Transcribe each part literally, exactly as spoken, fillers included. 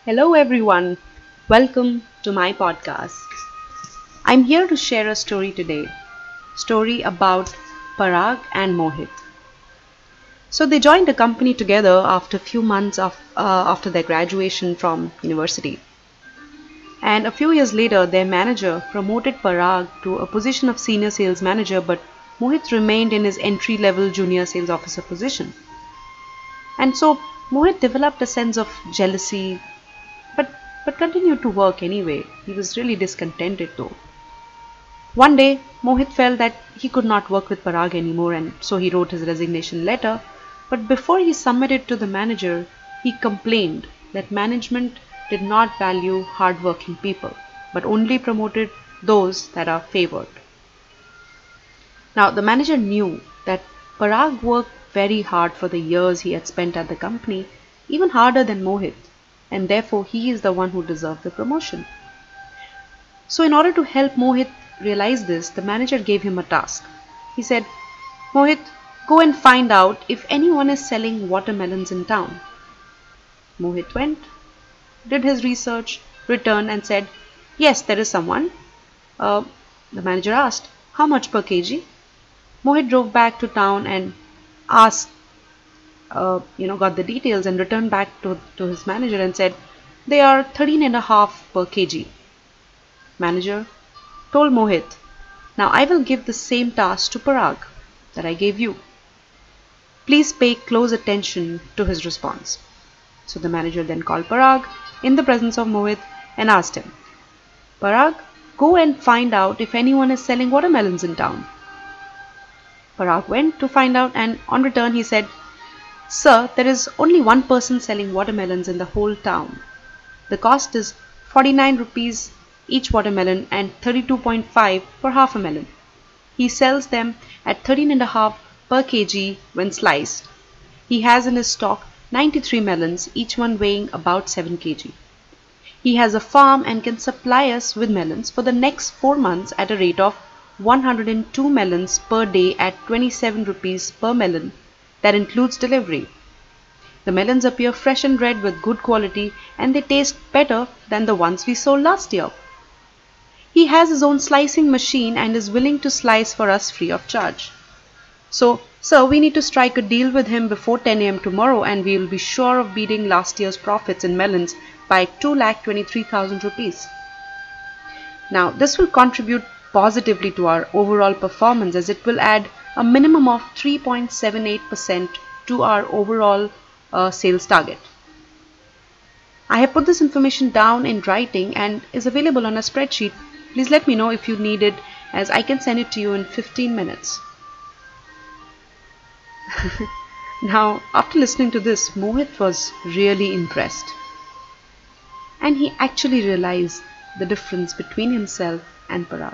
Hello everyone, welcome to my podcast. I'm here to share a story today. Story about Parag and Mohit. So they joined a company together after a few months of, uh, after their graduation from university. And a few years later, their manager promoted Parag to a position of senior sales manager, but Mohit remained in his entry level junior sales officer position. And so Mohit developed a sense of jealousy, but but continued to work anyway. He was really discontented though. One day, Mohit felt that he could not work with Parag anymore, and so he wrote his resignation letter. But before he submitted it to the manager, he complained that management did not value hardworking people, but only promoted those that are favored. Now, the manager knew that Parag worked very hard for the years he had spent at the company, even harder than Mohit, and therefore he is the one who deserved the promotion. So, in order to help Mohit realize this, the manager gave him a task. He said, Mohit, go and find out if anyone is selling watermelons in town. Mohit went, did his research, returned, and said, Yes, there is someone. Uh, the manager asked, How much per kg? Mohit drove back to town and asked, uh, you know, got the details and returned back to, to his manager and said, They are thirteen and a half per kg. Manager told Mohit, Now I will give the same task to Parag that I gave you. Please pay close attention to his response. So the manager then called Parag in the presence of Mohit and asked him, Parag, go and find out if anyone is selling watermelons in town. Parag went to find out, and on return he said, Sir, there is only one person selling watermelons in the whole town. The cost is forty-nine rupees each watermelon and thirty-two point five for half a melon. He sells them at thirteen and a half per kg when sliced. He has in his stock ninety-three melons, each one weighing about seven kilograms. He has a farm and can supply us with melons for the next four months at a rate of one hundred two melons per day at twenty-seven rupees per melon. That includes delivery. The melons appear fresh and red with good quality, and they taste better than the ones we sold last year. He has his own slicing machine and is willing to slice for us free of charge. So, sir, we need to strike a deal with him before ten a m tomorrow, and we will be sure of beating last year's profits in melons by two lakh twenty-three thousand rupees. Now, this will contribute positively to our overall performance, as it will add a minimum of three point seven eight percent to our overall uh, sales target. I have put this information down in writing and is available on a spreadsheet. Please let me know if you need it, as I can send it to you in fifteen minutes. Now, after listening to this, Mohit was really impressed. And he actually realized the difference between himself and Parag.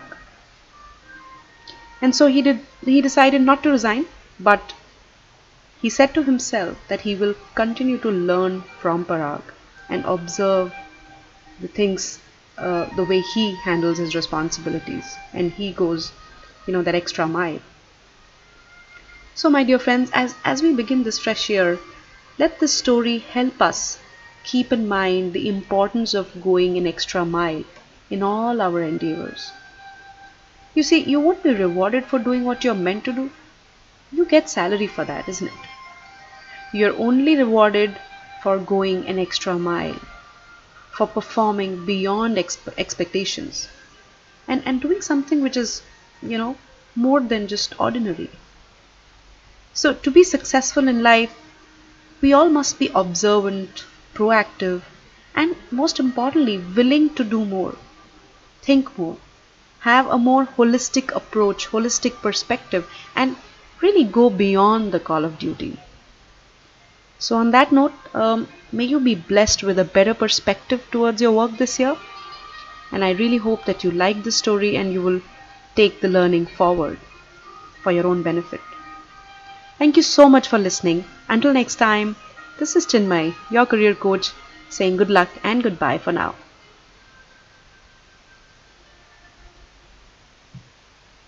And so he did. He decided not to resign, but he said to himself that he will continue to learn from Parag and observe the things, uh, the way he handles his responsibilities, and he goes, you know, that extra mile. So, my dear friends, as as we begin this fresh year, let this story help us keep in mind the importance of going an extra mile in all our endeavors. You see, you won't be rewarded for doing what you're meant to do. You get salary for that, isn't it? You're only rewarded for going an extra mile, for performing beyond exp- expectations, and, and doing something which is, you know, more than just ordinary. So, to be successful in life, we all must be observant, proactive, and most importantly, willing to do more, think more, have a more holistic approach, holistic perspective, and really go beyond the call of duty. So on that note, um, may you be blessed with a better perspective towards your work this year. And I really hope that you like this story and you will take the learning forward for your own benefit. Thank you so much for listening. Until next time, this is Chinmay, your career coach, saying good luck and goodbye for now.